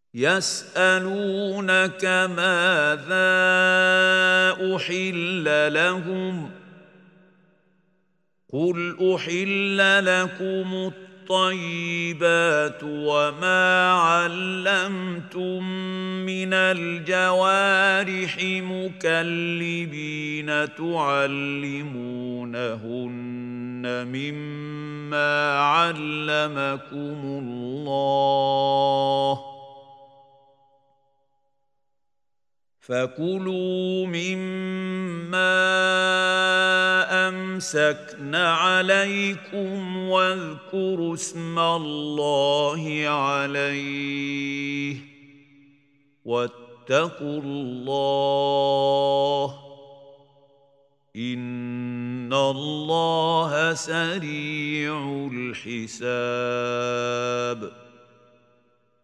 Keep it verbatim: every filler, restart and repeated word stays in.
يسألونك ماذا أحل لهم قل أحل لكم الطيبات وما علمتم من الجوارح مكلبين تعلمونهن مما علمكم الله فكلوا مما أمسكن عليكم واذكروا اسم الله عليه واتقوا الله إن الله سريع الحساب